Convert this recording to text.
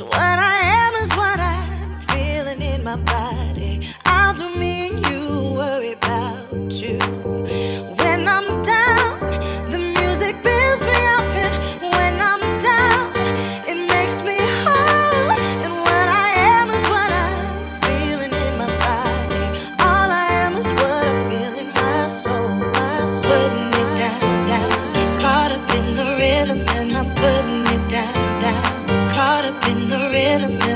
what I am is what I'm feeling in my body. I'll do me and you, worry about you. When I'm down, the music builds me up, and when I'm down, it makes me whole. And what I am is what I'm feeling in my body. All I am is what I feel in my soul, my soul. Putting it down, down, caught up in the rhythm, and I'm putting it down, down, caught up in the rhythm.